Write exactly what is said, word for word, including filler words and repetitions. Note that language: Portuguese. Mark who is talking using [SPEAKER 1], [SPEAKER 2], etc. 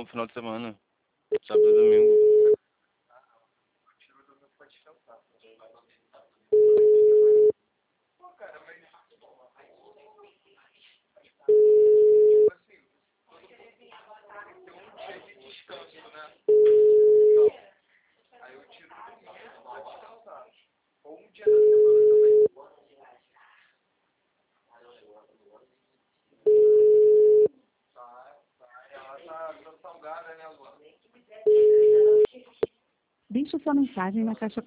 [SPEAKER 1] final de semana. Sábado e domingo.
[SPEAKER 2] Pô, cara, mas... Descanso, né? Então, aí eu tiro domingo pra descansar. Ou um dia da semana também. Tá, tá. Ela tá, tá salgada, né, Luana?
[SPEAKER 3] Deixe sua mensagem na caixa